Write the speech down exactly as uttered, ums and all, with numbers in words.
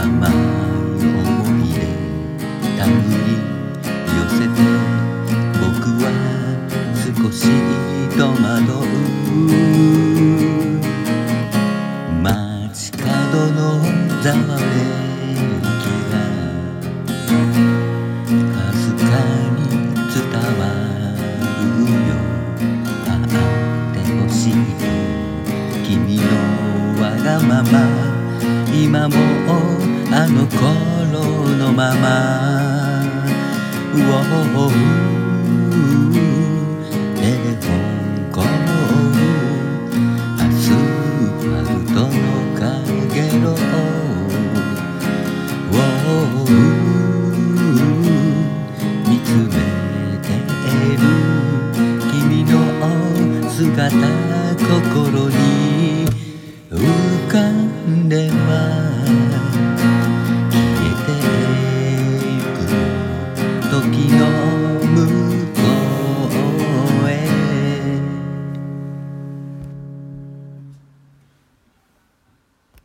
甘い思い出手繰り寄せて僕は少し戸惑う。街角のざわめきがかすかに伝わるよ。会ってほしいと君のわがまま今もあの頃のまま。テレフォンコールアスファルトのかげろ見つめている君の姿心に浮かんでは